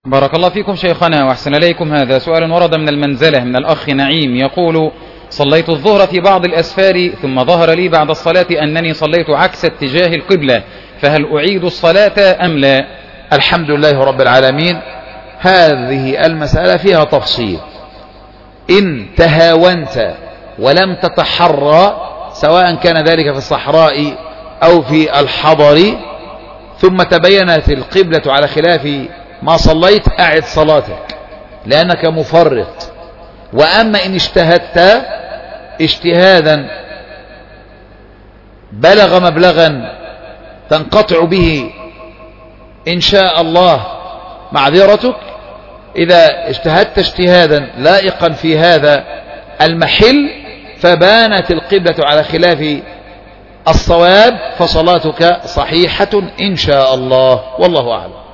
بارك الله فيكم شيخنا وأحسن إليكم. هذا سؤال ورد من المنزلة من الأخ نعيم يقول: صليت الظهر في بعض الأسفار ثم ظهر لي بعد الصلاة أنني صليت عكس اتجاه القبلة، فهل أعيد الصلاة أم لا؟ الحمد لله رب العالمين. هذه المسألة فيها تفصيل. إن تهاونت ولم تتحرى، سواء كان ذلك في الصحراء أو في الحضر، ثم تبينت القبلة على خلاف ما صليت، أعد صلاتك لأنك مفرط. وأما إن اجتهدت اجتهادا بلغ مبلغا تنقطع به إن شاء الله معذرتك، إذا اجتهدت اجتهادا لائقا في هذا المحل فبانت القبلة على خلاف الصواب فصلاتك صحيحة إن شاء الله، والله أعلم.